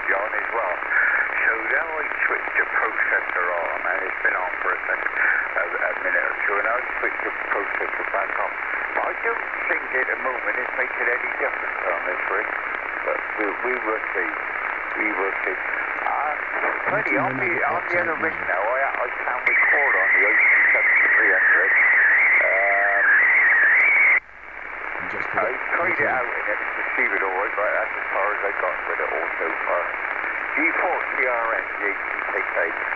on as well. So now I switch the processor on, and it's been on for a minute or two, and I switch the processor back on. But I don't think at the moment it's making any difference on this rig. But we will see. We will see. Freddie, on the other rig now, I can record on the 87300. I tried it out and it received it alright, but that's as far as I got with it all so far. G4 TRN, JTKK.